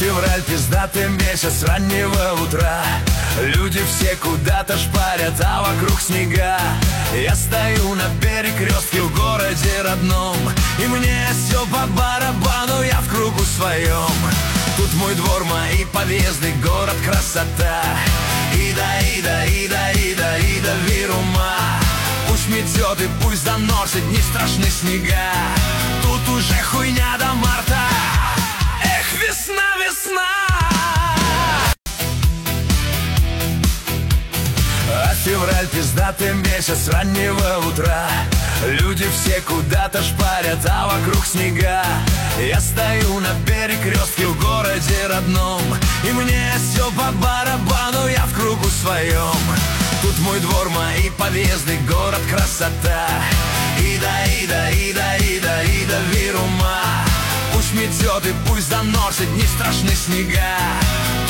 Февраль, пиздатый месяц раннего утра. Люди все куда-то шпарят, а вокруг снега. Я стою на перекрестке в городе родном, и мне все по барабану, я в кругу своем. Тут мой двор, мои подъезды, город красота. Ида, вирума. Пусть метет и пусть заносит, не страшны снега. Тут уже хуйня до марта. Эх, весна, весна. А февраль, пиздатый месяц раннего утра. Люди все куда-то шпарят, а вокруг снега. Я стою на перекрестке в городе родном, и мне все по барабану, я в кругу своем. Тут мой двор, мои подъезды, город красота. Ида, вирума. Пусть метет и пусть заносит, не страшны снега.